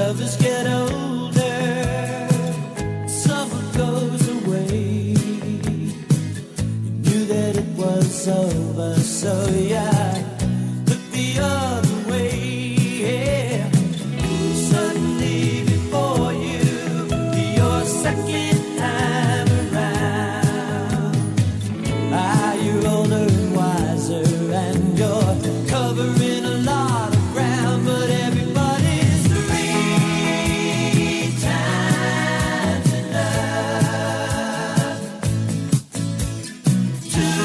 lovers get older, summer goes away. You knew that it was over, so yeah, look the other way. Yeah. Suddenly before you, your second time around. Ah, you're older and wiser, and you're covering a lot of ground, but everybody's three times enough. Two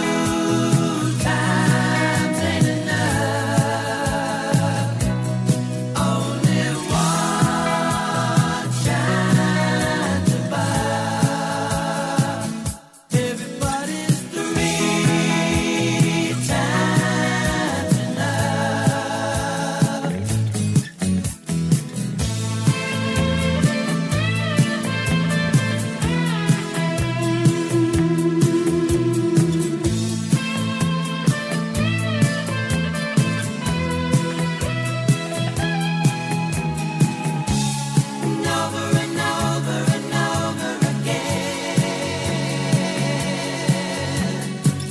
times ain't enough. Only one shines above. Everybody's three times enough. And over and over and over again.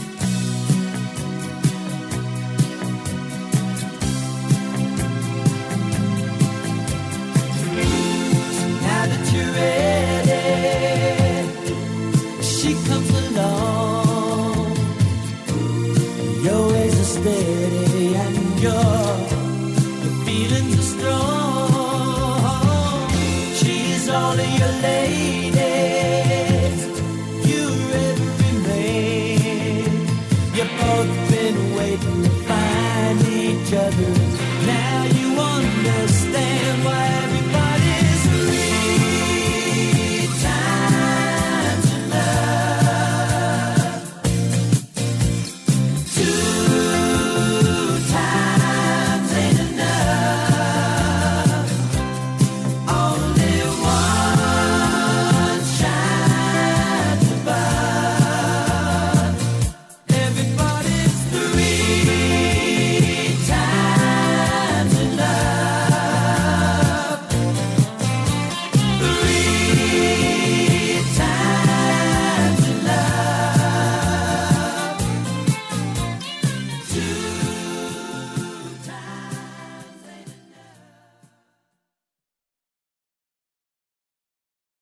Now that you're ready, she comes along. Your ways are steady and your feelings are strong. She's all of your ladies, you're every man. You've both been waiting to find each other. Now you understand why